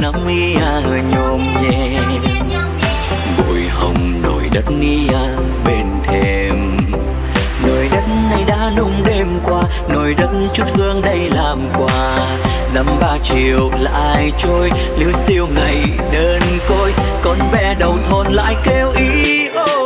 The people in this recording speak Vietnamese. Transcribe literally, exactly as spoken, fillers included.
năm ia nhôm nhẹ. Bụi hồng nồi đất nia bên thềm, nồi đất này đã nung đêm qua, nồi đất chút hương đây làm quà. Năm ba chiều lại trôi, liêu xiêu ngày đơn côi, con bé đầu thôn lại kêu ý ôi.